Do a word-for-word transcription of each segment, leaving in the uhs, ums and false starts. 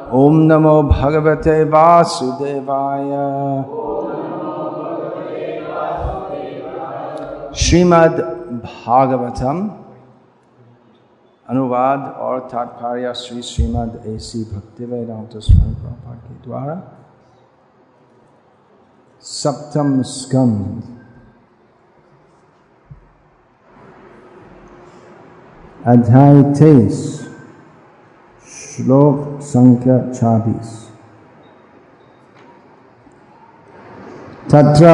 ओम नमो भगवते वासुदेवाय। श्रीमद् भागवतम अनुवाद और तात्पर्य श्री श्रीमद् ऐसी भक्तिवेदांत स्वामी प्रभुपाद के द्वारा। सप्तम स्कंद, अध्याय तेईस, श्लोक संख्या छब्बीस। तत्र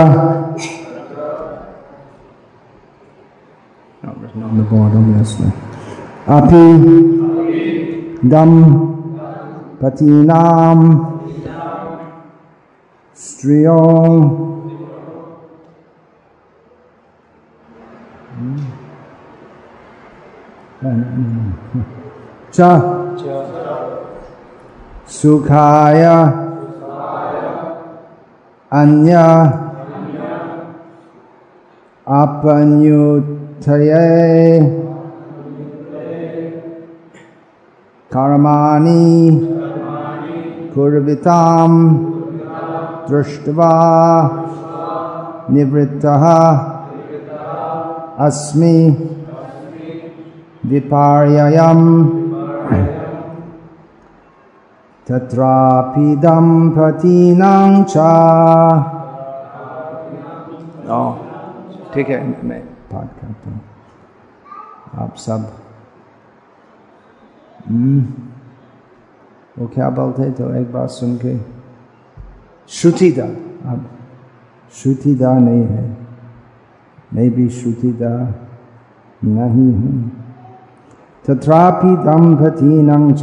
अपि दंपतीनां स्त्रियों च सुखाय अन्य अपन्युतये कर्माणि कुर्वितां दृष्ट्वा निवृत्तः अस्मि विपर्ययम् तत्रापि दंपतीनां च। ठीक है, मैं पाठ करता हूँ, आप सब वो क्या बोलते तो एक बार सुन के। श्रुतिदा, अब श्रुतिदा नहीं है, मैं भी श्रुतिदा नहीं हूँ। तत्रापि दंपतीनां च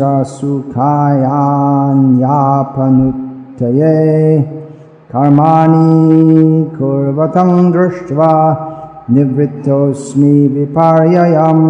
सुखायान्यापनुत्तये कर्माणि कुर्वतं दृष्ट्वा निवृत्तोऽस्मि विपर्ययम्।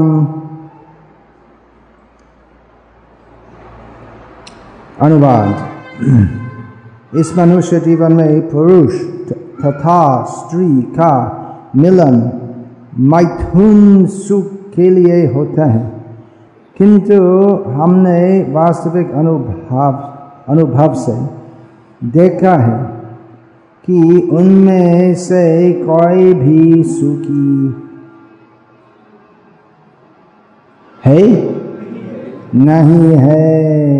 अनुवाद। इस मनुष्य जीवन में पुरुष तथा स्त्री का मिलन मैथुन सुख के लिए होता है, किंतु हमने वास्तविक अनुभव अनुभव से देखा है कि उनमें से कोई भी सुखी है नहीं है।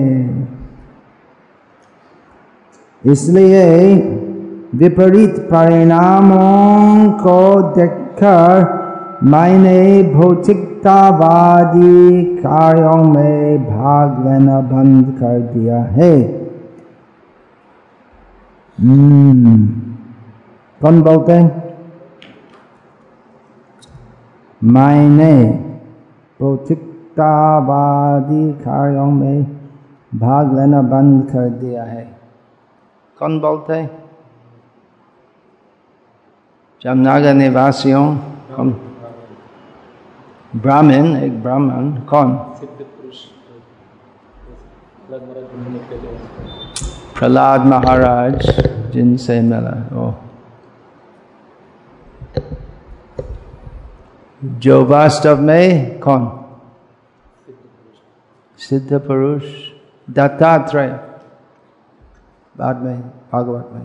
इसलिए विपरीत परिणामों को देखकर मैंने भौतिकतावादी कार्यों में भाग लेना बंद कर दिया है। हम्म कौन बोलते हैं? मैंने भौतिकतावादी कार्यों में भाग लेना बंद कर दिया है। कौन बोलते हैं? जामनगर निवासियों। कौन? ब्राह्मण, एक ब्राह्मण। कौन? प्रहलाद महाराज जिनसे मिला। ओ जो वास्तव में कौन? सिद्ध पुरुष दत्तात्रेय, बाद में भागवत में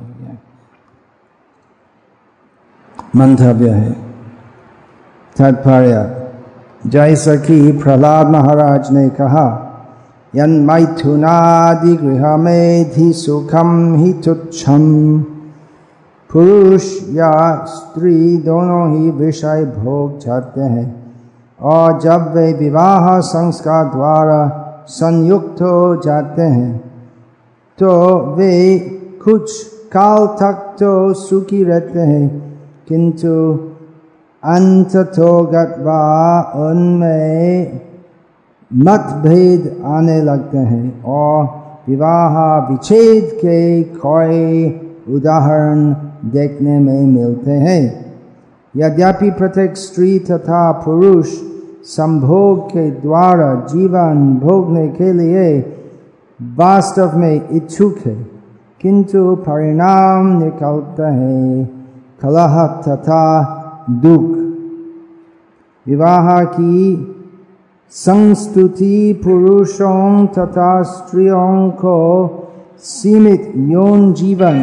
मंतव्य है। तात्पर्य। जैसा कि प्रहलाद महाराज ने कहा, यन मैथुनादि गृह मेधि सुखम हि तुच्छम। पुरुष या स्त्री दोनों ही विषय भोग चाहते हैं, और जब वे विवाह संस्कार द्वारा संयुक्त हो जाते हैं तो वे कुछ काल तक तो सुखी रहते हैं, किंतु अंततो गत्वा उनमें मतभेद आने लगते हैं और विवाह विच्छेद के कोई उदाहरण देखने में मिलते हैं। यद्यपि प्रत्येक स्त्री तथा पुरुष संभोग के द्वारा जीवन भोगने के लिए वास्तव में इच्छुक है, किंतु परिणाम निकलता है कलह तथा दुख। विवाह की संस्तुति पुरुषों तथा स्त्रियों को सीमित यौन जीवन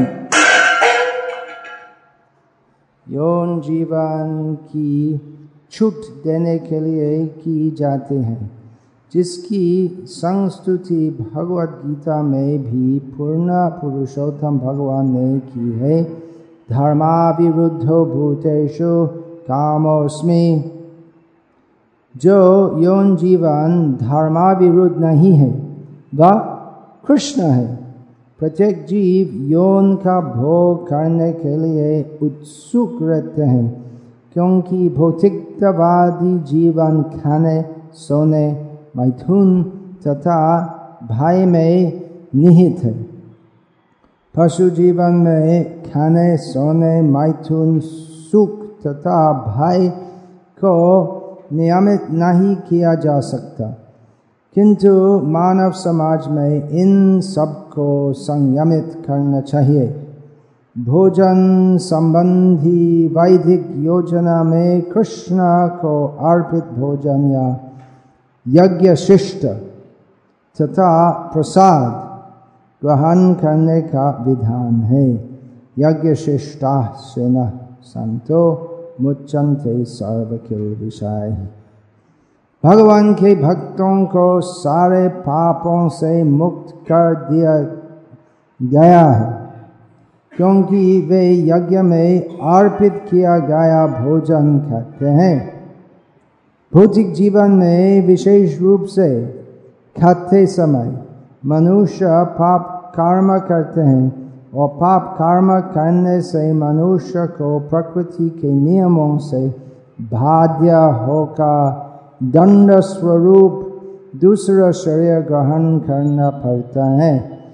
यौन जीवन की छूट देने के लिए की जाती है, जिसकी संस्तुति भगवत गीता में भी पूर्ण पुरुषोत्तम भगवान ने की है। धर्माविरुद्धो भूतेषु कामोऽस्मि। जो यौन जीवन धर्माविरुद्ध नहीं है वह कृष्ण है। प्रत्येक जीव यौन का भोग करने के लिए उत्सुक रहते हैं, क्योंकि भौतिकतावादी जीवन खाने, सोने, मैथुन तथा भय में निहित है। पशु जीवन में खाने, सोने, मैथुन, सुख तथा भय को नियमित नहीं किया जा सकता, किंतु मानव समाज में इन सब को संयमित करना चाहिए। भोजन संबंधी वैदिक योजना में कृष्ण को अर्पित भोजन या यज्ञ शिष्ट तथा प्रसाद ग्रहण करने का विधान है। यज्ञ शिष्टा सेना संतो मुच्यन्ते सर्व किल विषय। भगवान के भक्तों को सारे पापों से मुक्त कर दिया गया है, क्योंकि वे यज्ञ में अर्पित किया गया भोजन खाते हैं। भौतिक जीवन में विशेष रूप से खाते समय मनुष्य पाप कर्म करते हैं, और पाप कर्म करने से मनुष्य को प्रकृति के नियमों से बाध्य होकर दंड स्वरूप दूसरा शरीर ग्रहण करना पड़ता है।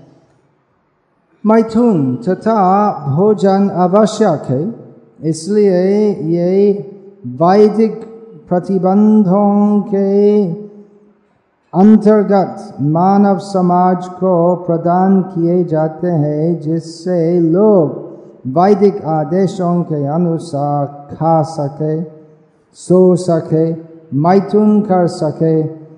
मैथुन तथा भोजन आवश्यक है, इसलिए ये वैदिक प्रतिबंधों के अंतर्गत मानव समाज को प्रदान किए जाते हैं, जिससे लोग वैदिक आदेशों के अनुसार खा सके, सो सके, मैथुन कर सके,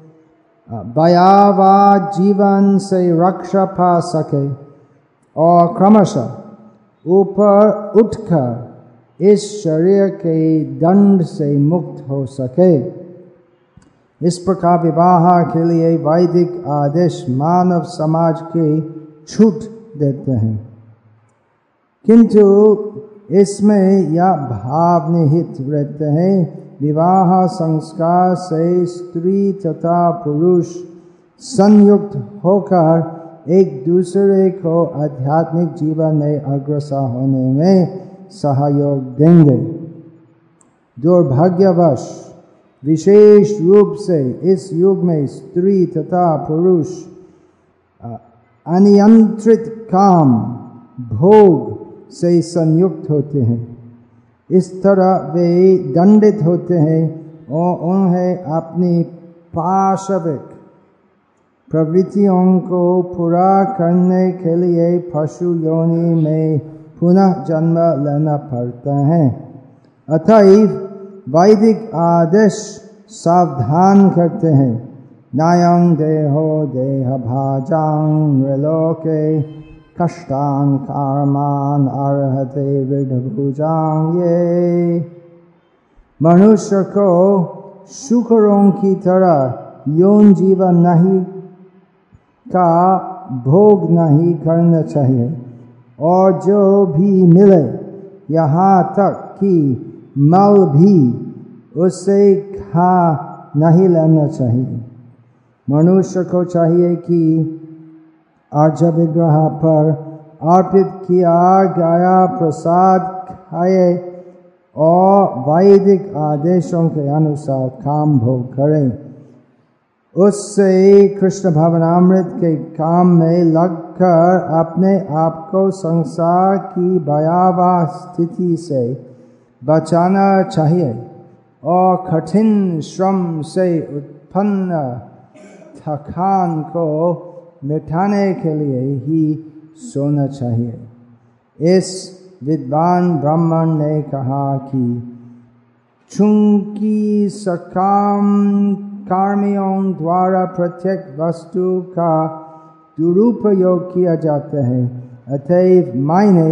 भयावह जीवन से रक्षा पा सके और क्रमशः ऊपर उठकर इस शरीर के दंड से मुक्त हो सके। इस प्रकार विवाह के लिए वैदिक आदेश मानव समाज के छूट देते हैं, किंतु इसमें यह भाव निहित रहते हैं, विवाह संस्कार से स्त्री तथा पुरुष संयुक्त होकर एक दूसरे को आध्यात्मिक जीवन में अग्रसर होने में सहयोग देंगे। दुर्भाग्यवश विशेष रूप से इस युग में स्त्री तथा पुरुष अनियंत्रित काम भोग से संयुक्त होते हैं। इस तरह वे दंडित होते हैं और उन्हें अपनी पाशविक प्रवृत्तियों को पूरा करने के लिए पशु योनि में पुनः जन्म लेना पड़ता है। अतएव वैदिक आदेश सावधान करते हैं, नायं देहो देह भाजां लोके कष्टान कर्मान अर्हते विदभुजां। ये मनुष्य को शुकरों की तरह यौन जीवन नहीं का भोग नहीं करना चाहिए, और जो भी मिले यहाँ तक कि मल भी उससे खा नहीं लेना चाहिए। मनुष्य को चाहिए कि अर्घ्य विग्रह पर अर्पित किया गया प्रसाद खाए और वैदिक आदेशों के अनुसार काम भोग करें। उससे कृष्ण भवनामृत के काम में लगकर अपने आप को संसार की भयावह स्थिति से बचाना चाहिए और कठिन श्रम से उत्पन्न थकान को मिटाने के लिए ही सोना चाहिए। इस विद्वान ब्राह्मण ने कहा कि चूंकि सकाम कर्मियों द्वारा प्रत्येक वस्तु का दुरुपयोग किया जाता है, अतएव मैंने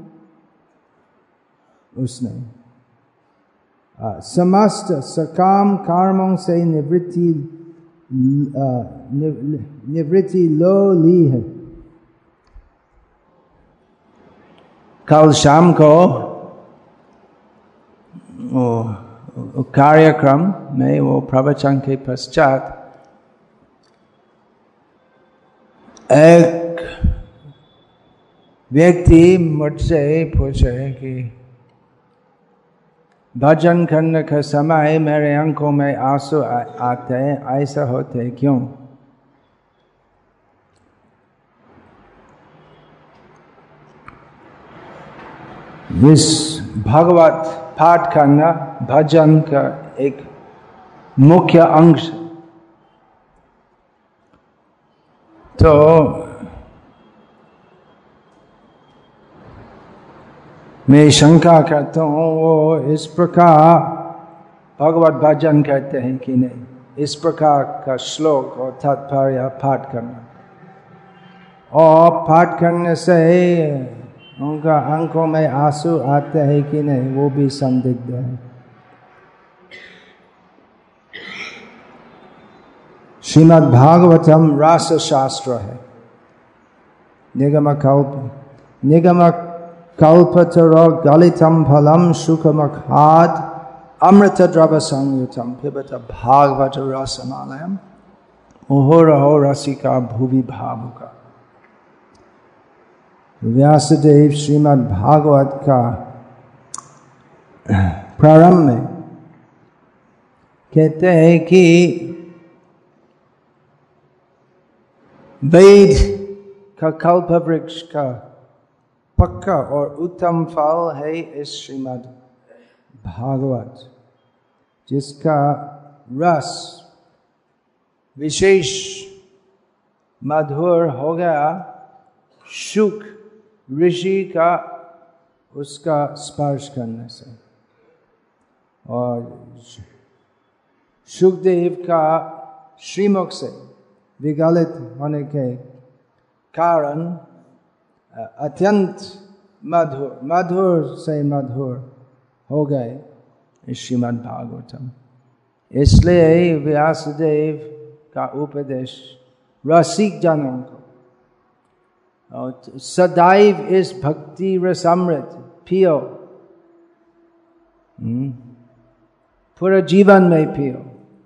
उसने समस्त सकाम कर्मों से निवृत्ति निवृत्ति लो ली है। कल शाम को वो कार्यक्रम में वो प्रवचन के पश्चात एक व्यक्ति मुझसे पूछे कि भजन करने के समय मेरे आंखों में आंसू आते हैं, ऐसा होते क्यों? इस भगवत पाठ करना भजन का एक मुख्य अंश। तो मैं शंका करता हूँ वो इस प्रकार भगवत भजन करते हैं कि नहीं, इस प्रकार का श्लोक और तात्पर्य पाठ करना, और पाठ करने से उनका आंखों में आंसू आते हैं कि नहीं, वो भी संदिग्ध है। श्रीमद् भागवतम रास शास्त्र है। निगम कल्प निगम कल्पतरो गलितम फलम सुखमखाद अमृत द्रव संयुतम पिबत भागवत रसमालयम मुहुरहो रसिका भुवि भावुका। व्यासदेव श्रीमद् भागवत का प्रारंभ में कहते हैं कि वेद का कल्प वृक्ष का पक्का और उत्तम फल है इस श्रीमद् भागवत, जिसका रस विशेष मधुर हो गया शुक ऋषि का उसका स्पर्श करने से, और शुकदेव का श्रीमुख से विगलित होने के कारण अत्यंत मधुर मधुर से मधुर हो गए इस श्रीमद् भागवतम। इसलिए व्यासदेव का उपदेश रसिक जनों को और सदैव इस भक्ति रसामृत पियो, पूरे जीवन में पियो।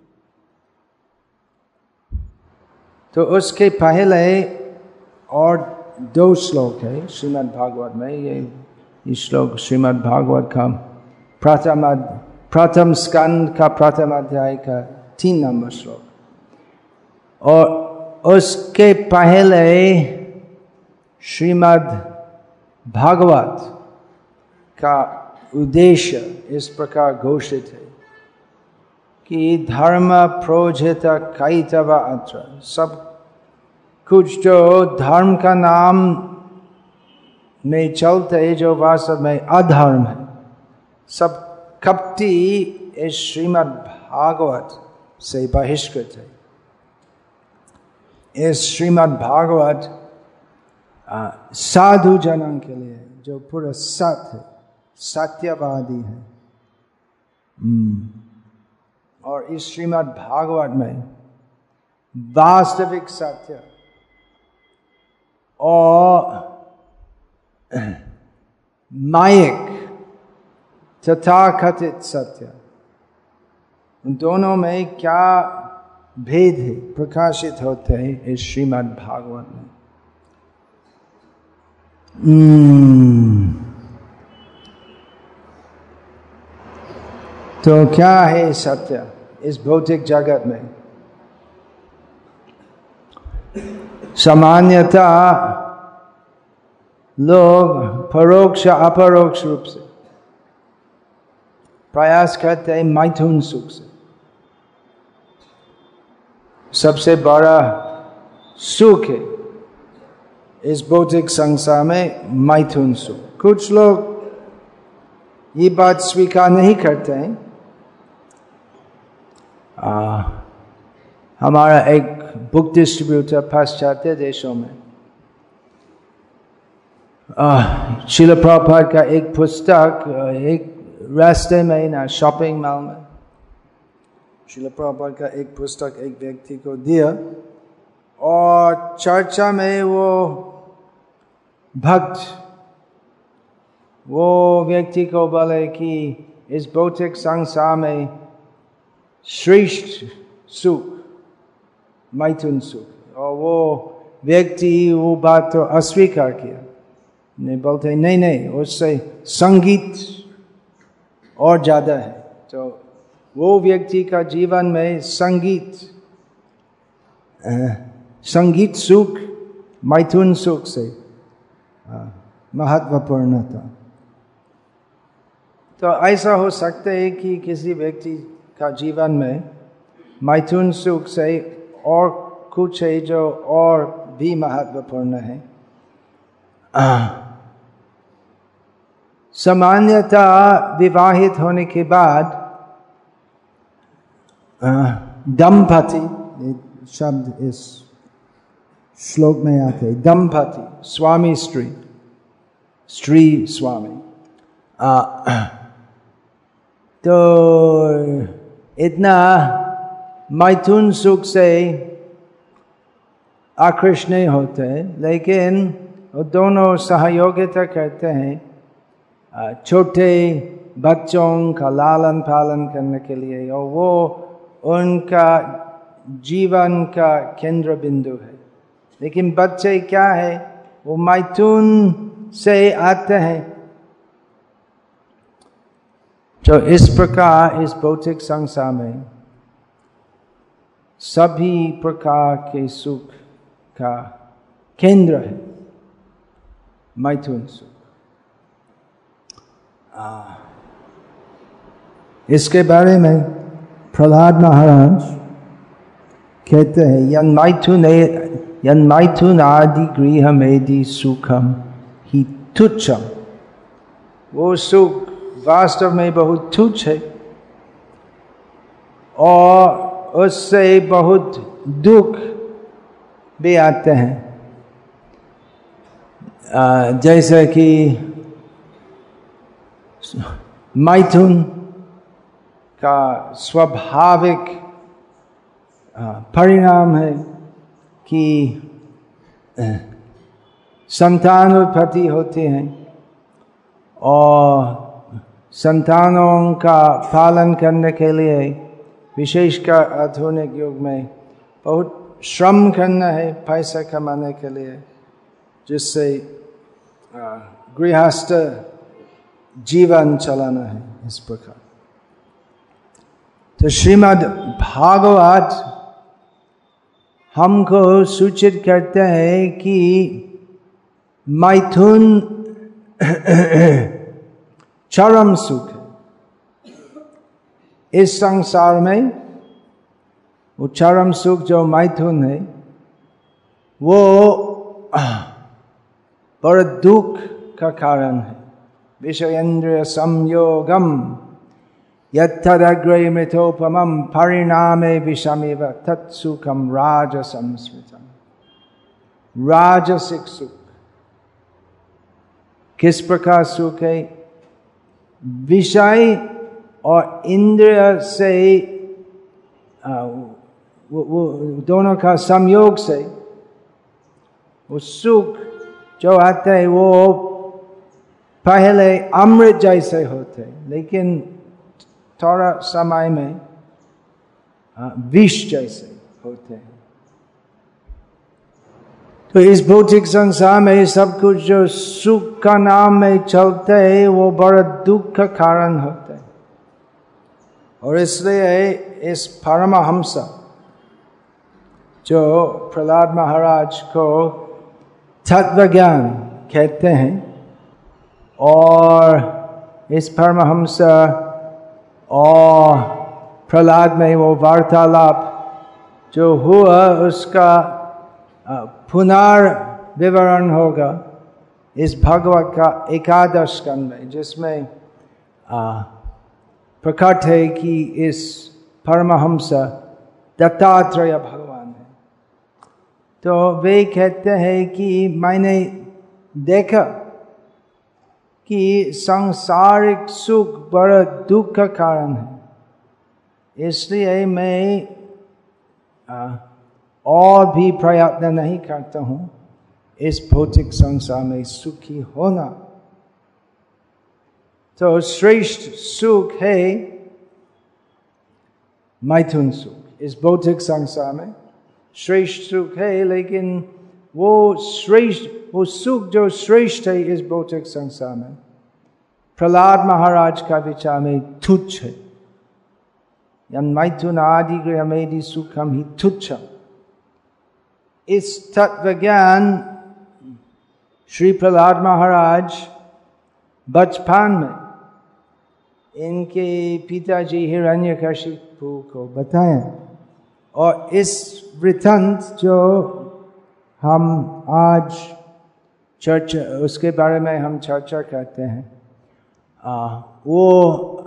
तो उसके पहले और दो श्लोक है श्रीमद् भागवत में। ये इस श्लोक श्रीमद् भागवत का प्रथम प्रथम स्कंद का प्रथम अध्याय का तीन नंबर श्लोक, और उसके पहले श्रीमद् भागवत का उद्देश्य इस प्रकार घोषित है कि धर्म प्रोजित कैतव अत्र, सब कुछ जो धर्म का नाम में चलते जो वास्तव में अधर्म है, सब कपटी इस श्रीमद् भागवत से बहिष्कृत है। इस श्रीमद् भागवत साधु जनों के लिए जो पूरा सत्य सत्यवादी है, और इस श्रीमद् भागवत में वास्तविक सत्य और मायिक तथाकथित सत्य, दोनों में क्या भेद है प्रकाशित होते हैं इस श्रीमद् भागवत में। hmm. तो क्या है सत्य इस भौतिक जगत में? सामान्यतः लोग परोक्ष अपरोक्ष रूप से प्रयास करते हैं मैथुन सुख से। सबसे बड़ा सुख है इस भौतिक संसार में मैथुन सुख। कुछ लोग ये बात स्वीकार नहीं करते हैं, आ, हमारा एक बुक डिस्ट्रीब्यूटर पाश्चात्य देशों में श्रील प्रभुपाद का एक पुस्तक एक रास्ते में ना शॉपिंग मॉल में श्रील प्रभुपाद का एक पुस्तक एक व्यक्ति को दिया और चर्चा में वो भक्त वो व्यक्ति को बोले कि इस भौतिक संसार में श्रेष्ठ सुख मैथुन सुख, और वो व्यक्ति वो बात तो अस्वीकार किया, नहीं बोलते नहीं नहीं उससे संगीत और ज्यादा है। तो वो व्यक्ति का जीवन में संगीत संगीत सुख मैथुन सुख से महत्वपूर्ण था। तो ऐसा हो सकता है कि किसी व्यक्ति का जीवन में मैथुन सुख से और कुछ है जो और भी महत्वपूर्ण है। सामान्यतः विवाहित होने के बाद दंपति शब्द इस श्लोक में आते हैं, दंपति स्वामी स्त्री स्त्री स्वामी। तो इतना मैथुन सुख से आकृष्ट नहीं होते, लेकिन वो दोनों सहयोगिता करते हैं छोटे बच्चों का लालन पालन करने के लिए, और वो उनका जीवन का केंद्र बिंदु है। लेकिन बच्चे क्या है, वो मैथुन से आते हैं। तो इस प्रकार इस भौतिक संसार में सभी प्रकार के सुख का केंद्र है मैथुन सुख। इसके बारे में प्रहलाद महाराज कहते हैं, यन मैथुन यन मैथुन आदि गृह मेदि सुखम ही तुच्छम। वो सुख वास्तव में बहुत तुच्छ है और उससे बहुत दुख भी आते हैं। जैसे कि मैथुन का स्वाभाविक परिणाम है कि संतान उत्पत्ति होती हैं और संतानों का पालन करने के लिए विशेषकर आधुनिक युग में बहुत श्रम करना है पैसा कमाने के लिए, जिससे गृहस्थ जीवन चलाना है इस प्रकार। तो श्रीमद् भागवत हमको सूचित करते हैं कि मैथुन चरम सुख है इस संसार में। वो चरम सुख जो मैथुन है वो बड़ा दुख का कारण है। विषयेन्द्रिय संयोगम यत्तदग्रे मृतोपमं परिणामे विषमिव तत्सुखम राजसं स्मृतम्। राजसिक सुख किस प्रकार सुख है? विषय और इंद्रिय से आ, वो, वो दोनों का संयोग से वो सुख जो आता है वो पहले अमृत जैसे होते, लेकिन थोड़ा समय में विष जैसे होते हैं। तो इस भौतिक संसार में सब कुछ जो सुख का नाम में चलते है वो बड़ा दुख का कारण होता है। और इसलिए इस परमहंस जो प्रहलाद महाराज को तत्व ज्ञान कहते हैं, और इस परमहंस और प्रहलाद में वो वार्तालाप जो हुआ उसका पुनर्विवरण होगा इस भागवत का एकादश स्कंद में, जिसमें प्रकट है कि इस परमहंस दत्तात्रेय भगवान है। तो वे कहते हैं कि मैंने देखा कि सांसारिक सुख बड़ा दुख का कारण है, इसलिए मैं आ, और भी प्रयत्न नहीं करता हूँ इस भौतिक संसार में सुखी होना। तो श्रेष्ठ सुख है मैथुन सुख। इस भौतिक संसार में श्रेष्ठ सुख है, लेकिन वो श्रेष्ठ वो सुख जो श्रेष्ठ है इस भौतिक संसार में, प्रहलाद महाराज का विचार में तुच्छ है। यन मैथुन आदि गृह मेदि सुखम ही तुच्छ। इस तत्व ज्ञान श्री प्रहलाद महाराज बचपन में इनके पिताजी हिरण्यकशिपु को बताया, और इस वृत्तांत जो हम आज चर्चा उसके बारे में हम चर्चा करते हैं, आ, वो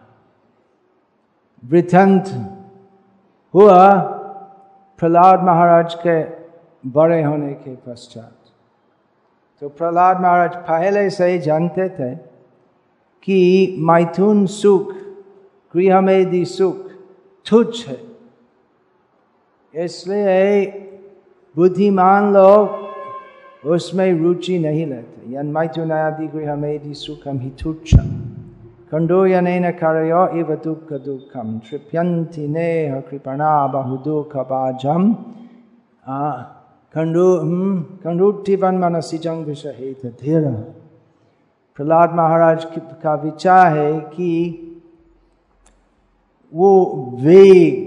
वृत्तांत हुआ प्रहलाद महाराज के बड़े होने के पश्चात। तो प्रहलाद महाराज पहले से ही जानते थे कि मैथुन सुख, गृहमेदि सुख तुच्छ है, इसलिए बुद्धिमान लोग उसमें रुचि नहीं लेते। यन मैथुन आदि गृहमेदि सुखम हि तुच्छम खंडोयनेन करयो इव दुःख दुःखम तृप्यन्ति नेह कृपणा बहु दुःख बाजम खंडु खंडुटिवन मनसिजं विषहेत धीर। प्रहलाद महाराज का विचार है कि वो वेग,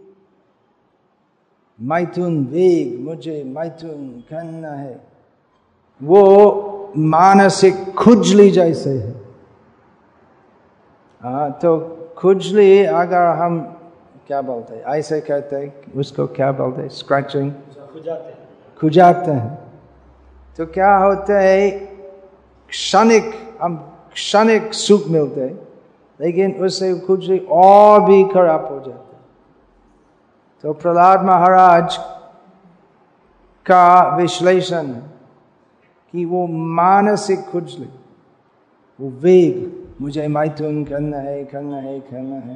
मैथुन वेग, मुझे मैथुन करना है, वो मानसिक खुजली जैसे है। हाँ, तो खुजली अगर हम क्या बोलते हैं, ऐसे कहते हैं, उसको क्या बोलते हैं, स्क्रैचिंग, खुजाते हैं खुजाते हैं तो क्या होता है, क्षणिक हम क्षणिक सुख मिलते हैं, लेकिन उससे खुजली और भी खराब हो जाता है। तो प्रहलाद महाराज का विश्लेषण है कि वो मानसिक खुजली, वो वेग, मुझे मैथुन करना है करना है करना है,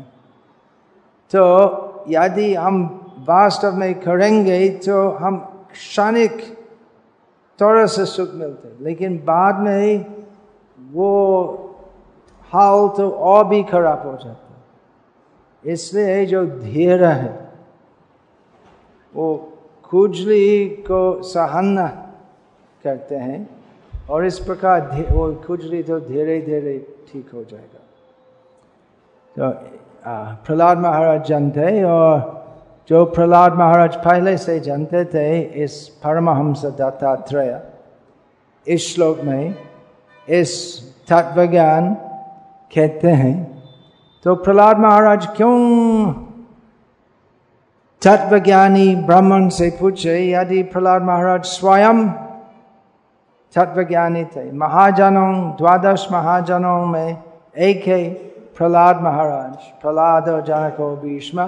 तो यदि हम वास्तव में करेंगे तो हम क्षणिक थोड़ा सा सुख मिलते, लेकिन बाद में वो हाल तो और भी खराब हो जाता है। इसलिए जो धीर है वो खुजली को सहन करते हैं, और इस प्रकार वो खुजली तो धीरे धीरे ठीक हो जाएगा। तो प्रहलाद महाराज जानते, और जो प्रहलाद महाराज पहले से जानते थे, इस परमहंस दत्तात्रेय इस श्लोक में इस तत्व ज्ञान कहते हैं। तो प्रहलाद महाराज क्यों तत्वज्ञानी ब्राह्मण से पूछे, यदि प्रहलाद महाराज स्वयं तत्वज्ञानी थे। महाजनों, द्वादश महाजनों में एक है प्रहलाद महाराज, प्रहलाद जनको भीष्म।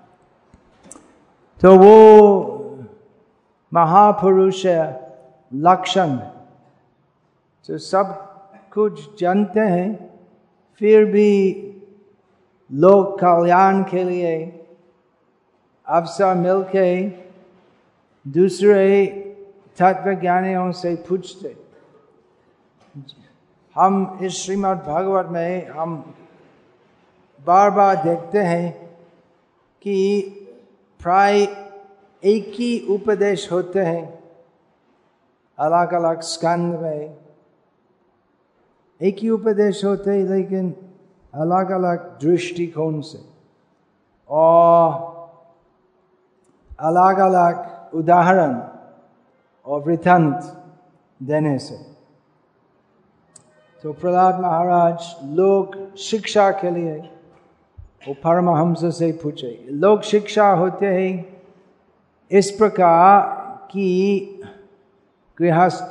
तो वो महापुरुष लक्षण, तो सब कुछ जानते हैं, फिर भी लोक कल्याण के लिए अवसर मिलके दूसरे तत्वज्ञानियों से पूछते। हम इस श्रीमद् भागवत में हम बार बार देखते हैं कि प्राय एक ही उपदेश होते हैं, अलग अलग स्कंद में एक ही उपदेश होते हैं, लेकिन अलग अलग दृष्टिकोण से और अलग अलग उदाहरण और वृत्तांत देने से। तो प्रहलाद महाराज लोक शिक्षा के लिए वो परमहंस से पूछे। लोक शिक्षा होते हैं इस प्रकार कि गृहस्थ,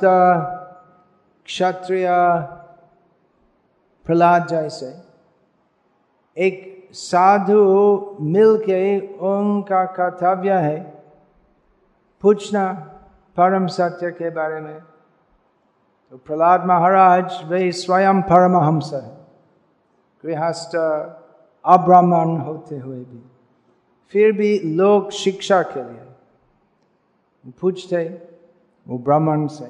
क्षत्रिय, प्रहलाद जैसे एक साधु मिलके उनका कर्तव्य है पूछना परम सत्य के बारे में। तो प्रहलाद महाराज वे स्वयं परमहंस है, गृहस्थ अब्राह्मण होते हुए भी, फिर भी लोक शिक्षा के लिए पूछते वो ब्राह्मण से।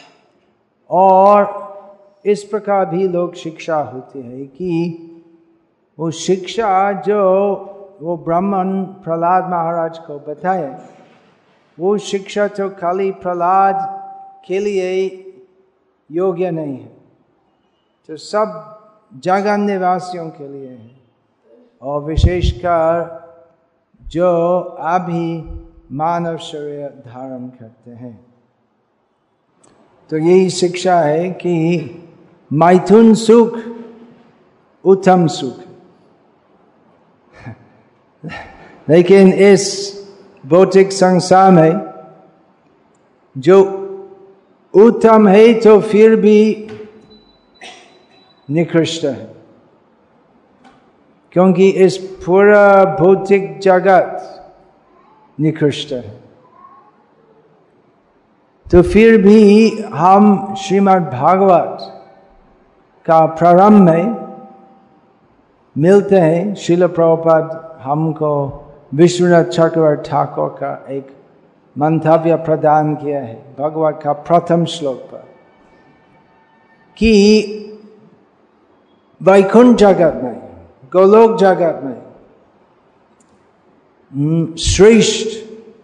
और इस प्रकार भी लोक शिक्षा होती है कि वो शिक्षा जो वो ब्राह्मण प्रहलाद महाराज को बताए, वो शिक्षा तो खाली प्रहलाद के लिए योग्य नहीं है, तो सब जगत निवासियों के लिए है, और विशेषकर जो अभी मानव शरीर धारण करते हैं। तो यही शिक्षा है कि मैथुन सुख उत्तम सुख, लेकिन इस भौतिक संसार में जो उत्तम है तो फिर भी निकृष्ट है, क्योंकि इस पूरा भौतिक जगत निकृष्ट है। तो फिर भी हम श्रीमद् भागवत का प्रारंभ में मिलते हैं। श्रील प्रभुपाद हमको विश्वनाथ चक्रवर्ती ठाकुर का एक मंतव्य प्रदान किया है भगवत का प्रथम श्लोक पर, कि वैकुंठ जगत में, गोलोक जगत में श्रेष्ठ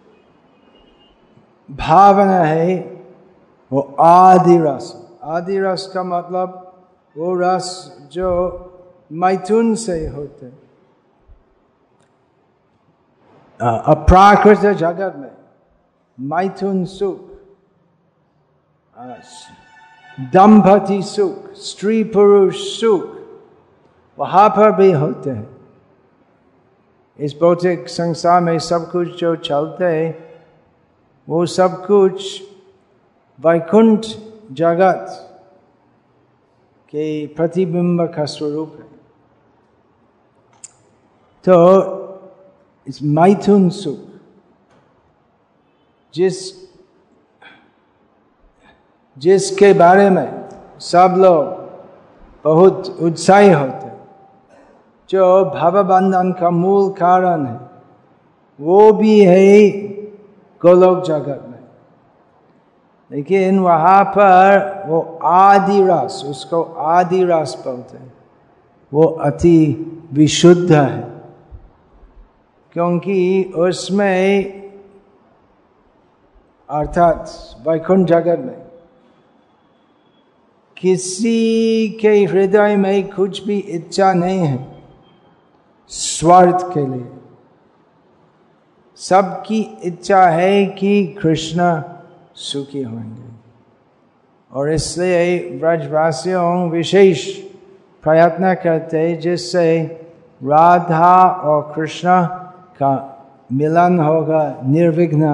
भावना है वो आदि रस। आदि रस का मतलब वो रस जो मैथुन से होते। अप्राकृत जगत में मैथुन सुख, दंपति सुख, स्त्री पुरुष सुख वहां पर भी होते हैं। इस भौतिक संसार में सब कुछ जो चलते है वो सब कुछ वैकुंठ जगत के प्रतिबिंब का स्वरूप है। तो इस मैथुन सुख जिस जिसके बारे में सब लोग बहुत उत्साही होते, जो भवबंधन का मूल कारण है, वो भी है गोलोक जगत में। लेकिन वहाँ पर वो आदि रस, उसको आदि रस बोलते हैं, वो अति विशुद्ध है, क्योंकि उसमें अर्थात वैकुंठ जगत में किसी के हृदय में कुछ भी इच्छा नहीं है स्वार्थ के लिए। सबकी इच्छा है कि कृष्ण सुखी होंगे, और इसलिए ब्रजवासियों विशेष प्रयत्न करते जिससे राधा और कृष्ण का मिलन होगा निर्विघ्न।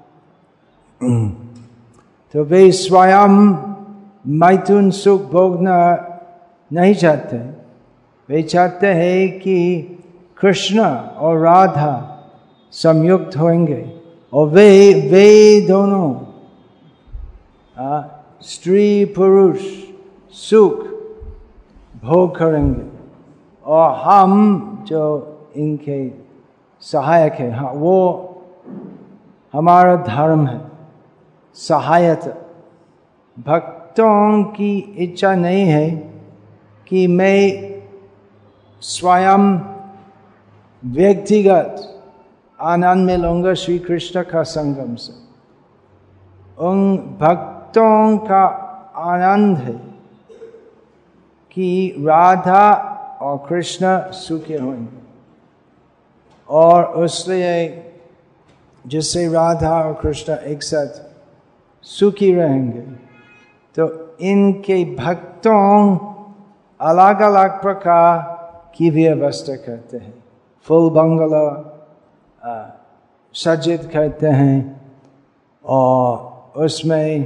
तो वे स्वयं मैथुन सुख भोगना नहीं चाहते, वे चाहते हैं कि कृष्ण और राधा संयुक्त होंगे और वे वे दोनों आ, स्त्री पुरुष सुख भोग करेंगे, और हम जो इनके सहायक है, हाँ, वो हमारा धर्म है सहायता। भक्तों की इच्छा नहीं है कि मैं स्वयं व्यक्तिगत आनंद में लूंगा श्री कृष्ण का संगम से। उन भक्तों का आनंद है कि राधा और कृष्ण सुखी होंगे, और इसलिए जिससे राधा और कृष्ण एक साथ सुखी रहेंगे, तो इनके भक्तों अलग अलग प्रकार की व्यवस्था करते हैं। फुल बंगला सज्जित करते हैं, और उसमें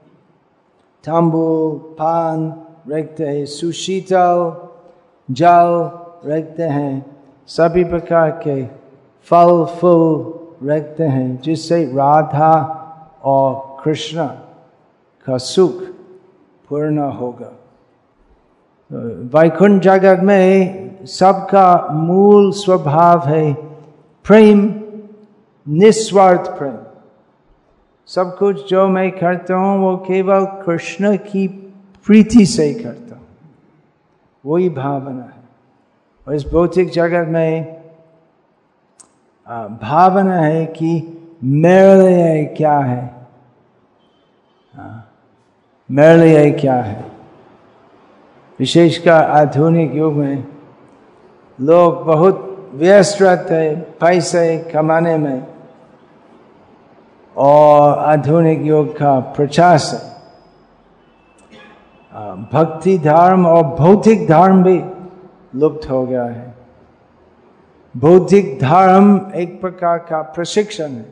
तंबू पान रखते हैं, सुशीतल जल रखते हैं, सभी प्रकार के फल फूल रखते हैं जिससे राधा और कृष्ण का सुख पूर्ण होगा। वैकुंठ जगत में सबका मूल स्वभाव है प्रेम, निस्वार्थ प्रेम। सब कुछ जो मैं करता हूँ वो केवल कृष्ण की प्रीति से करता हूँ, वही भावना है। और इस भौतिक जगत में भावना है कि मेरे लिए क्या है, मेरे लिए क्या है। विशेषकर आधुनिक युग में लोग बहुत व्यस्त रहते हैं पैसे कमाने में, और आधुनिक युग का प्रचार से भक्ति धर्म और भौतिक धर्म भी लुप्त हो गया है। भौतिक धर्म एक प्रकार का प्रशिक्षण है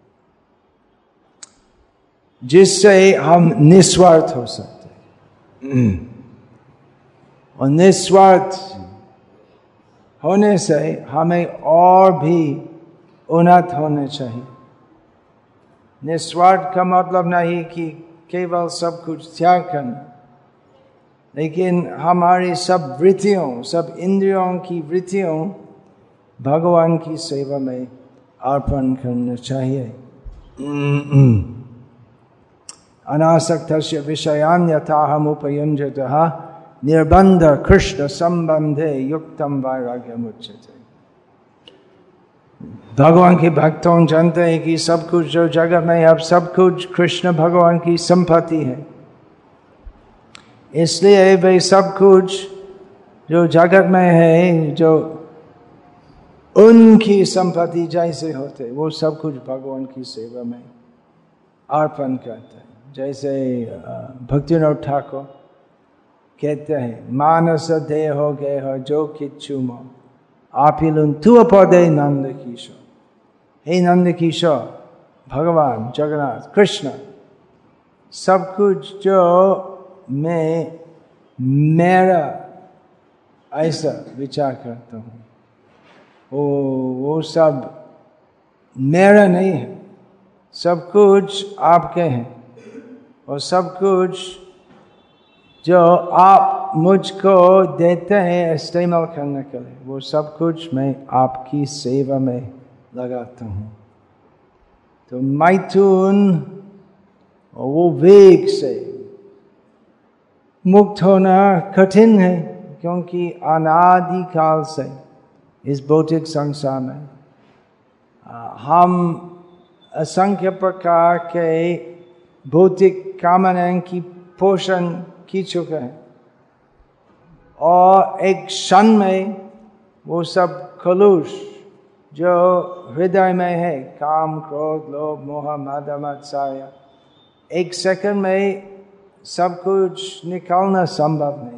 जिससे हम निस्वार्थ हो सकते हैं, और निस्वार्थ होने से हमें और भी उन्नत होने चाहिए। निस्वार्थ का मतलब नहीं कि केवल सब कुछ त्याग करना, लेकिन हमारी सब वृत्तियों, सब इंद्रियों की वृत्तियों भगवान की सेवा में अर्पण करना चाहिए। अनासक्तस्य विषयान् यथाहम् उपयुञ्जतः निर्बंध कृष्ण संबंधे युक्तम वैराग्यम उच्यते। भगवान के भक्तों जानते हैं कि सब कुछ जो जगत में अब सब कुछ कृष्ण भगवान की संपत्ति है, इसलिए वे सब कुछ जो जगत में है जो उनकी संपत्ति जैसे होते वो सब कुछ भगवान की सेवा में अर्पण करते हैं। जैसे भक्तिविनोद ठाकुर कहते हैं, मानस देहो गेह जो किच्छु मो आपिलुन तु पदे नंद किशोर। हे नंद किशोर, भगवान जगन्नाथ कृष्ण, सब कुछ जो मैं मेरा ऐसा विचार करता हूँ वो वो सब मेरा नहीं है, सब कुछ आपके हैं। और सब कुछ जो आप मुझको देते हैं इस्तेमाल करने के लिए, वो सब कुछ मैं आपकी सेवा में लगाता हूँ। तो मैथुन और वो वेग से मुक्त होना कठिन है, क्योंकि अनादि काल से इस भौतिक संसार में हम असंख्य प्रकार के भौतिक कामनाएं की पोषण की चुके हैं, और एक क्षण में वो सब कलुष जो हृदय में है, काम क्रोध लोभ मोह मद मत्सर्य, एक सेकंड में सब कुछ निकालना संभव नहीं।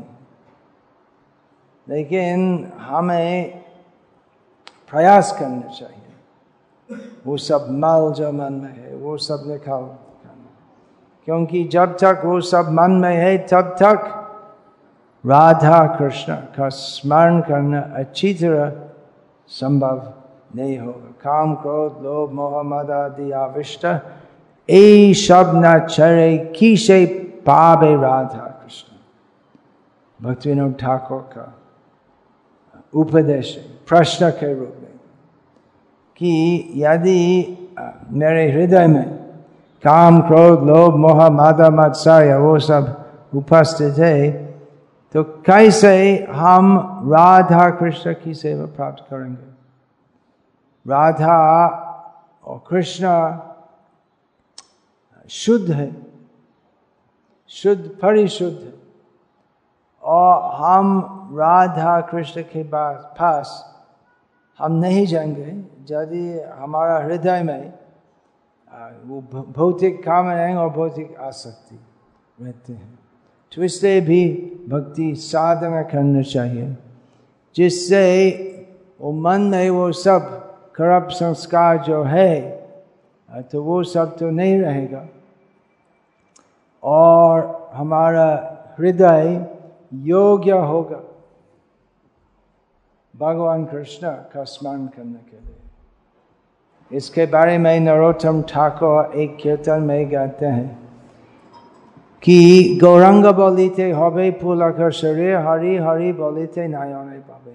लेकिन हमें प्रयास करना चाहिए वो सब मल जो मन में है वो सब निकाल, क्योंकि जब तक वो सब मन में है तब तक राधा कृष्ण का स्मरण करना अच्छी तरह संभव नहीं होगा। काम क्रोध लोभ मोह मद आदि आविष्ट ए सब न चरे किसे पावे राधा कृष्ण। भक्तिविनोद ठाकुर का उपदेश प्रश्न के रूप में कि यदि मेरे हृदय में काम क्रोध लोभ मोह मद मत्सर्य वो सब उपस्थित है, तो कैसे हम राधा कृष्ण की सेवा प्राप्त करेंगे। राधा और कृष्ण शुद्ध है, शुद्ध परिशुद्ध है, और हम राधा कृष्ण के पास हम नहीं जाएंगे यदि हमारा हृदय में वो भौतिक कामनाएं और भौतिक आसक्ति रहते हैं। तो इसलिए भी भक्ति साधना करना चाहिए, जिससे वो मन में वो सब खराब संस्कार जो है तो वो सब तो नहीं रहेगा, और हमारा हृदय योग्य होगा भगवान कृष्ण का स्मरण करने के लिए। इसके बारे में नरोत्तम ठाकुर एक कीर्तन में गाते हैं कि गौरंग बोलिते हबे पुलकर शरीर, हरि हरि बोलिते नयने पावे।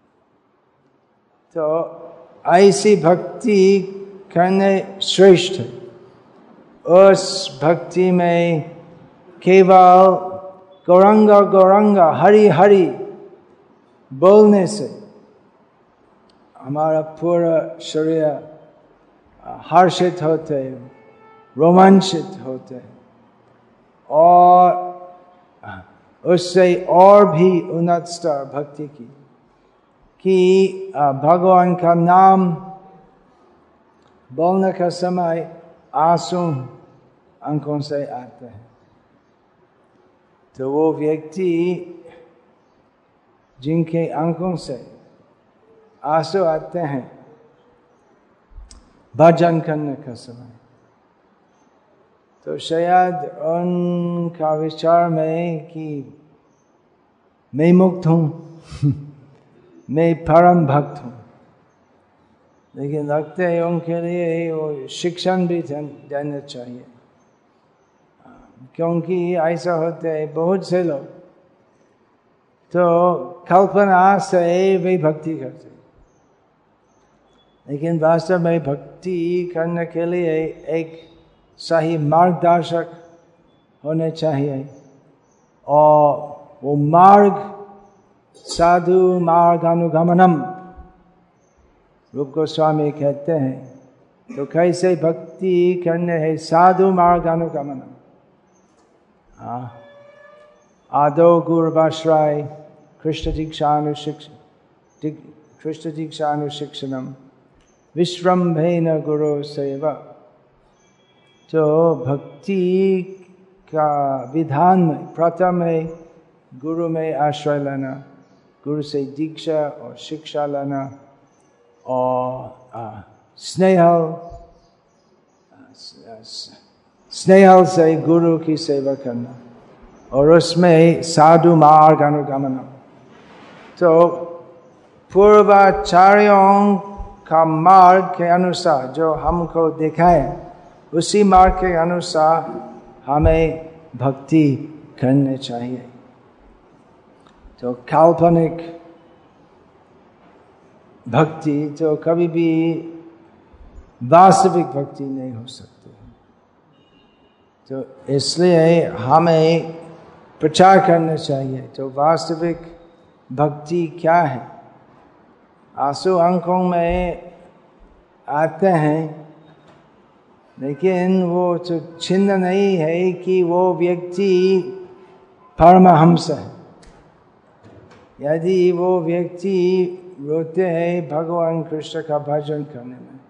तो ऐसी भक्ति करने श्रेष्ठ है। उस भक्ति में केवल गौरंग गौरंग हरि हरि बोलने से हमारा पूरा शरीर हर्षित होते, रोमांचित होते, और उससे और भी उन्नत स्तर भक्ति की कि भगवान का नाम बोलने का समय आंसू आंखों से आते हैं। तो वो व्यक्ति जिनके आंखों से आंसू आते हैं भजन करने का समय, तो शायद उनका विचार में कि मैं मुक्त हूँ, मैं परम भक्त हूँ, लेकिन लगते है उनके लिए वो शिक्षण भी देना चाहिए, क्योंकि ऐसा होता है बहुत से लोग तो कल्पना से वे भक्ति करते, लेकिन वास्तव में भक्ति करने के लिए एक सही मार्गदर्शक होने चाहिए, और वो मार्ग साधु मार्ग अनुगमनम रूप गोस्वामी कहते हैं। तो कैसे भक्ति करने है? साधु मार्ग अनुगमनम। हाँ, आदो गुरुभाश्रय कृष्ण दीक्षानुशिक्षण कृष्ण दीक्षानुशिक्षणम विश्रम्भेन गुरु सेवा। तो भक्ति का विधान में प्रथम है गुरु में आश्रय लेना, गुरु से दीक्षा और शिक्षा लेना, और स्नेहल स्नेहल से गुरु की सेवा करना, और उसमें साधु मार्ग अनुगमनम। तो पूर्वाचार्यों का मार्ग के अनुसार जो हमको दिखाए, उसी मार्ग के अनुसार हमें भक्ति करनी चाहिए। तो काल्पनिक भक्ति तो कभी भी वास्तविक भक्ति नहीं हो सकती। तो इसलिए हमें प्रचार करना चाहिए। तो वास्तविक भक्ति क्या है? आंसू आंखों में आते हैं, लेकिन वो तो चिन्ह नहीं है कि वो व्यक्ति परमहंस है। यदि वो व्यक्ति रोते हैं भगवान कृष्ण का भजन करने में,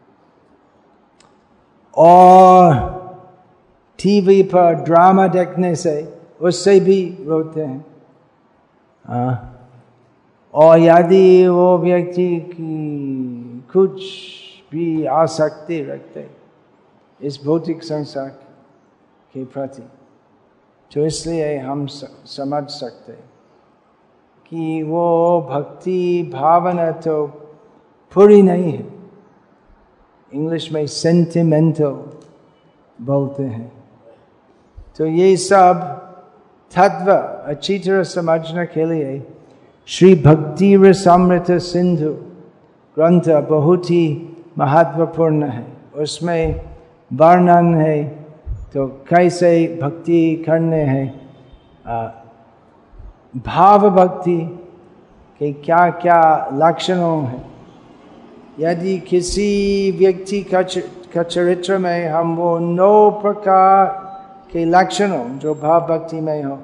और टीवी पर ड्रामा देखने से उससे भी रोते हैं, हाँ। और यदि वो व्यक्ति की कुछ भी आसक्ति रखते इस भौतिक संसार के प्रति, तो इसलिए हम समझ सकते कि वो भक्ति भावना तो पूरी नहीं है। इंग्लिश में सेंटिमेंटल बोलते हैं। तो ये सब तत्व अच्छी तरह समझने के लिए श्री भक्ति रसामृत सिंधु ग्रंथ बहुत ही महत्वपूर्ण है। उसमें वर्णन है तो कैसे भक्ति करने हैं, भाव भक्ति के क्या क्या लक्षणों हैं। यदि किसी व्यक्ति का का चरित्र में हम वो नौ प्रकार के लक्षणों जो भाव भक्ति में हो,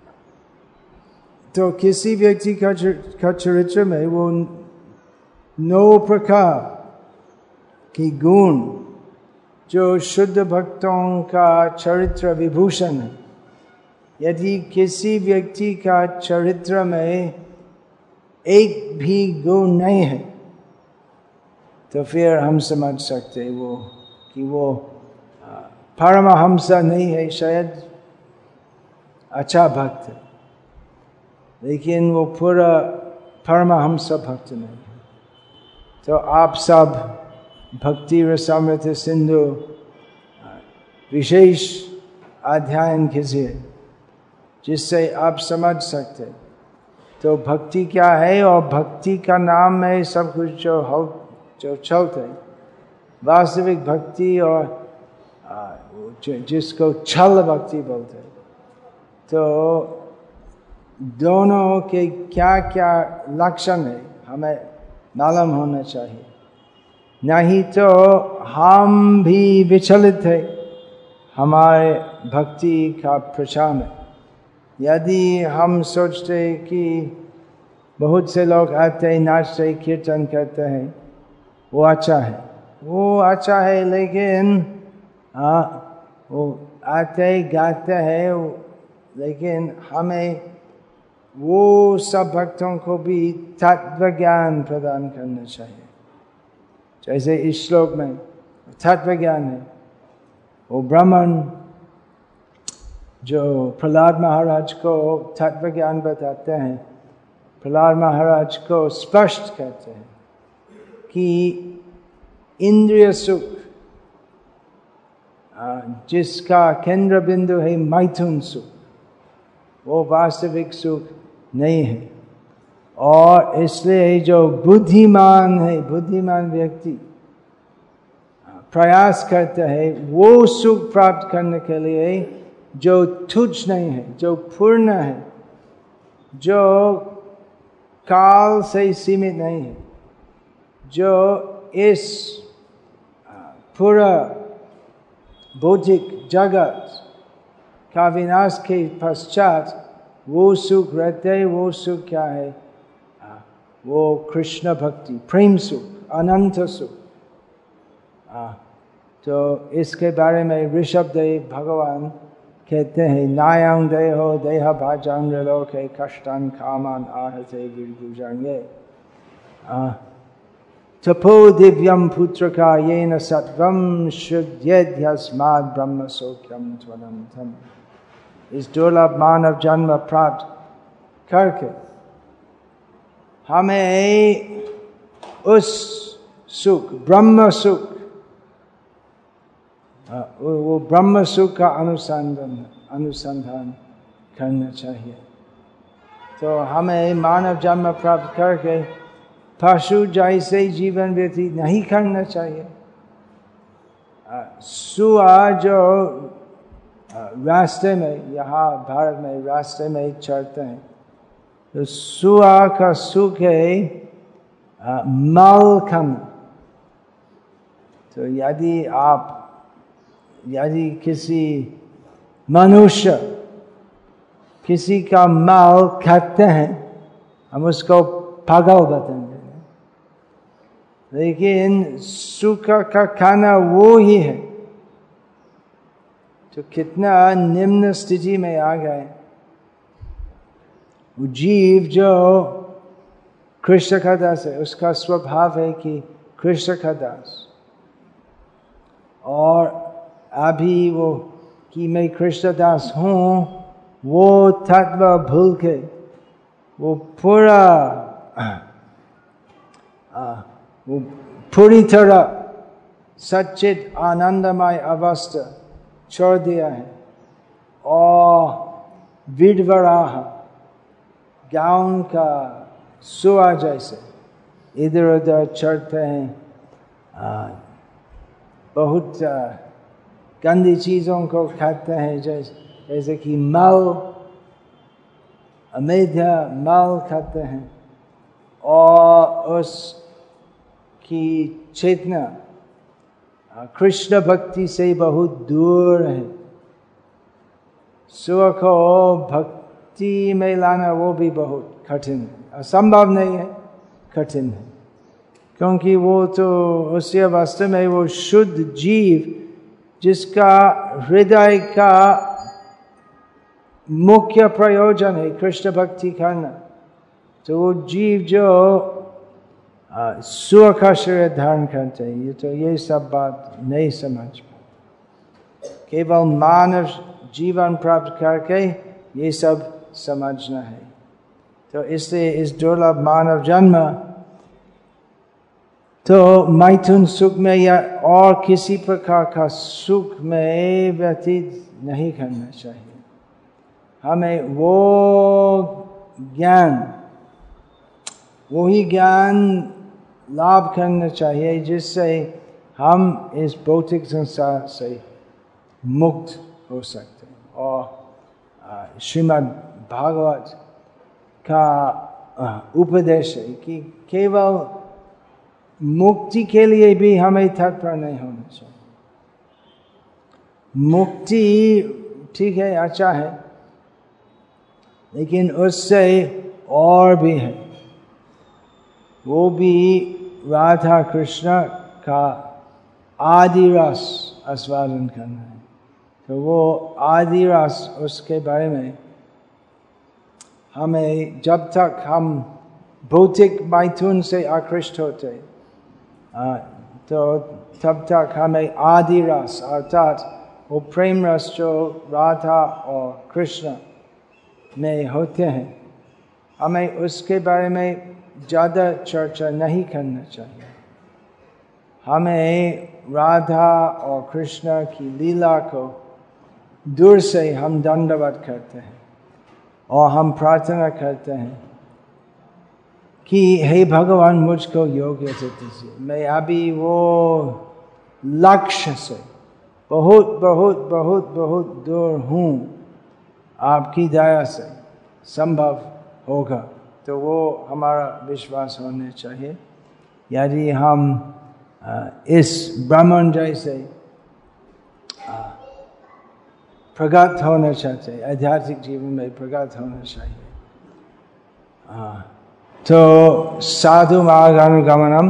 तो किसी व्यक्ति का का चरित्र में वो नौ प्रकार के गुण जो शुद्ध भक्तों का चरित्र विभूषण है, यदि किसी व्यक्ति का चरित्र में एक भी गुण नहीं है, तो फिर हम समझ सकते वो कि वो परमहंस नहीं है, शायद अच्छा भक्त है, लेकिन वो पूरा परमहंस भक्त नहीं है। तो आप सब भक्ति रसामृत सिंधु विशेष अध्ययन कीजिए जिससे आप समझ सकते तो भक्ति क्या है, और भक्ति का नाम में सब कुछ जो हो जो चलते वास्तविक भक्ति और जिसको छल भक्ति बोलते, तो दोनों के क्या क्या लक्षण है हमें मालूम होना चाहिए, नहीं तो हम भी विचलित है हमारे भक्ति का प्रचार में। यदि हम सोचते कि बहुत से लोग आते नाचते कीर्तन करते हैं, वो अच्छा है, वो अच्छा है, लेकिन हाँ वो आते गाते हैं, लेकिन हमें वो सब भक्तों को भी तत्व ज्ञान प्रदान करना चाहिए। जैसे इस श्लोक में तत्व ज्ञान है, वो ब्राह्मण जो प्रहलाद महाराज को तत्व ज्ञान बताते हैं, प्रहलाद महाराज को स्पष्ट कहते हैं कि इंद्रिय सुख जिसका केंद्र बिंदु है मैथुन सुख, वो वास्तविक सुख नहीं है। और इसलिए जो बुद्धिमान है, बुद्धिमान व्यक्ति प्रयास करते हैं वो सुख प्राप्त करने के लिए जो तुच्छ नहीं है, जो पूर्ण है, जो काल से सीमित नहीं है, जो इस पूरा भौतिक जगत का विनाश के पश्चात वो सुख रहते, वो सुख क्या है, वो कृष्ण भक्ति, प्रेम सुख, अनंत सुख। तो इसके बारे में ऋषभदेव भगवान कहते हैं, नायं देहो देह भाजं लोके कष्टं कामान आहते विभुजंगे तपो दिव्यम पुत्र का येन सत्वम शुद्ध्यस्माद् ब्रह्म सौख्यम त्वनंतम। इस दुर्लभ मानव जन्म प्राप्त करके हमें उस सुख, ब्रह्म सुख, वो ब्रह्म सुख का अनुसंधान अनुसंधान करना चाहिए। तो हमें मानव जन्म प्राप्त करके पशु जैसे जीवन व्यतीत नहीं करना चाहिए। सुआ जो रास्ते में, यहाँ भारत में रास्ते में चढ़ते हैं, तो सुआ का सुख है मल खाना। तो यदि आप यदि किसी मनुष्य किसी का मल खाते हैं, हम उसको पागल बताएंगे, लेकिन सूखा का खाना वो ही है। तो कितना निम्न स्थिति में आ गए वो जीव जो कृष्ण का दास है, उसका स्वभाव है कि कृष्ण का दास, और अभी वो कि मैं कृष्ण दास हूँ, वो तत्व भूल के वो पूरा वो पूरी तरह सच्चित आनंदमय अवस्था छोड़ दिया है, और विडवराह गाउन का सुआ जैसे इधर उधर चढ़ते हैं, बहुत गंदी चीज़ों को खाते हैं, जैसे जैसे कि मल, अमेध्या मल खाते हैं, और उसकी चेतना कृष्ण भक्ति से बहुत दूर है। सुअ को भक्ति में लाना वो भी बहुत कठिन है, असंभव नहीं है, कठिन है, क्योंकि वो तो उसी अवस्था में वो शुद्ध जीव जिसका हृदय का मुख्य प्रयोजन है कृष्ण भक्ति करना, तो वो जीव जो सुअ का शरीर धारण करते हैं, ये तो ये सब बात नहीं समझ पाते। केवल मानव जीवन प्राप्त करके ये सब समझना है। तो इसलिए इस दुर्लभ मानव जन्म तो मैथुन सुख में या और किसी प्रकार का सुख में व्यतीत नहीं करना चाहिए। हमें वो ज्ञान वही ज्ञान लाभ करना चाहिए जिससे हम इस भौतिक संसार से मुक्त हो सकते हैं। और श्रीमद् भागवत का उपदेश है कि केवल मुक्ति के लिए भी हमें तत्पर नहीं होना चाहिए। मुक्ति ठीक है, अच्छा है, लेकिन उससे और भी है। वो भी राधा कृष्ण का आदि रस आस्वादन करना है। तो वो आदि रस, उसके बारे में हमें जब तक हम भौतिक मैथुन से आकृष्ट होते आ, तो तब तक हमें आदि रस अर्थात वो प्रेम रस जो राधा और कृष्ण में होते हैं, हमें उसके बारे में ज़्यादा चर्चा नहीं करना चाहिए। हमें राधा और कृष्ण की लीला को दूर से हम दंडवत करते हैं और हम प्रार्थना करते हैं कि हे भगवान मुझको योग्यता दीजिए। मैं अभी वो लक्ष्य से बहुत बहुत बहुत बहुत दूर हूँ, आपकी दया से संभव होगा। तो वो हमारा विश्वास होना चाहिए। यदि हम इस ब्राह्मण जैसे प्रगत होना चाहते हैं, आध्यात्मिक जीवन में प्रगत होना चाहिए, तो साधु मार्ग अनुगमनम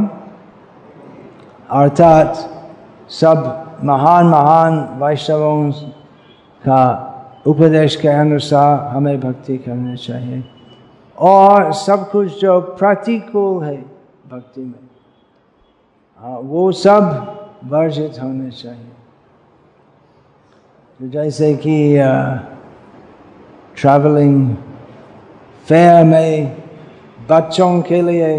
अर्थात सब महान महान वैष्णवों का उपदेश के अनुसार हमें भक्ति करनी चाहिए। और सब कुछ जो प्रतिकूल है भक्ति में, वो सब वर्जित होने चाहिए। तो जैसे कि ट्रैवलिंग फेयर में बच्चों के लिए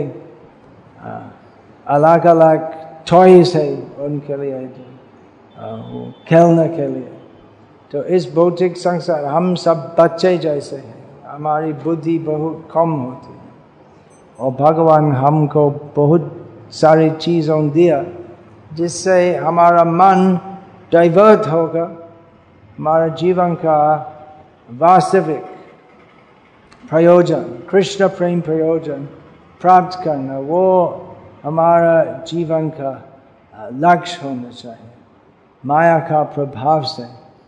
अलग अलग टॉयज है, उनके लिए वो खेलने के लिए। तो इस भौतिक संसार हम सब बच्चे जैसे हैं, हमारी बुद्धि बहुत कम होती है और भगवान हमको बहुत सारी चीज़ों दिया जिससे हमारा मन डाइवर्ट होगा, हमारा जीवन का वास्तविक प्रयोजन, कृष्ण प्रेम प्रयोजन प्राप्त करना, वो हमारा जीवन का लक्ष्य होना चाहिए। माया का प्रभाव से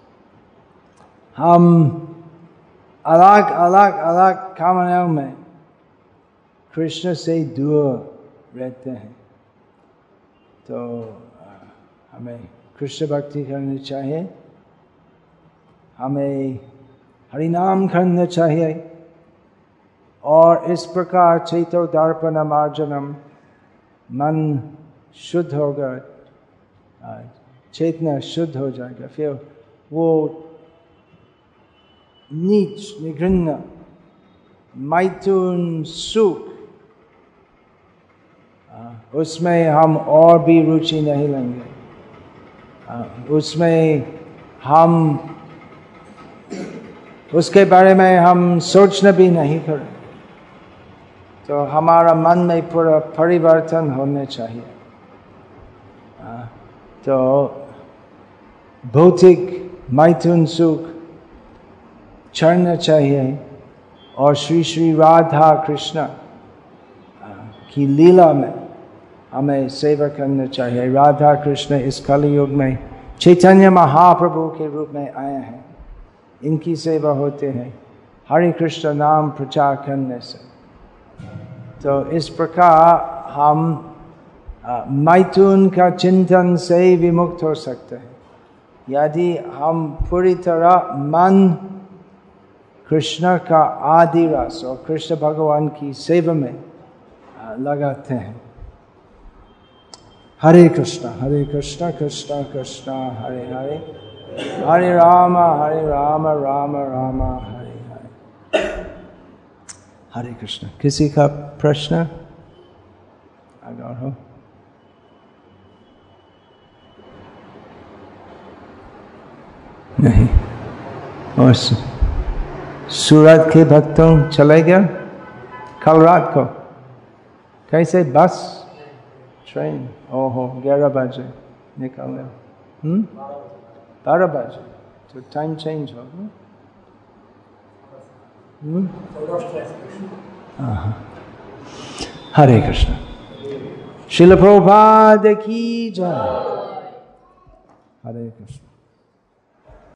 हम अलग अलग अलग कामनाओं में कृष्ण से दूर रहते हैं। तो हमें कृष्ण भक्ति करनी चाहिए, हमें हरिनाम करना चाहिए और इस प्रकार चैतो दर्पण मार्जनम, मन शुद्ध होगा, चेतना शुद्ध हो जाएगा। फिर वो नीच निघृण मैथुन सुख, उसमें हम और भी रुचि नहीं लेंगे, उसमें हम उसके बारे में हम सोचना भी नहीं करें। तो हमारा मन में पूरा परिवर्तन होने चाहिए। तो भौतिक मैथुन सुख छोड़ना चाहिए और श्री श्री राधा कृष्ण की लीला में हमें सेवा करना चाहिए। राधा कृष्ण इस कलयुग में चैतन्य महाप्रभु के रूप में आए हैं, इनकी सेवा होते हैं हरे कृष्ण नाम प्रचार करने से। तो इस प्रकार हम मैथुन का चिंतन से विमुक्त हो सकते हैं यदि हम पूरी तरह मन कृष्ण का आदि रस और कृष्ण भगवान की सेवा में लगाते हैं। हरे कृष्ण हरे कृष्ण कृष्ण कृष्ण हरे हरे, हरे राम हरे राम राम राम हरे हरे। हरे कृष्ण। किसी का प्रश्न अगर हो? नहीं। और सूरत के भक्तों चले गया कल रात को कैसे? बस, ट्रेन? ओहो, ग्यारह बजे निकलने। हम्म बारह बजे तो टाइम चेंज हो गया। हम्म हरे कृष्ण। श्रील प्रभुपाद की जय। हरे कृष्ण।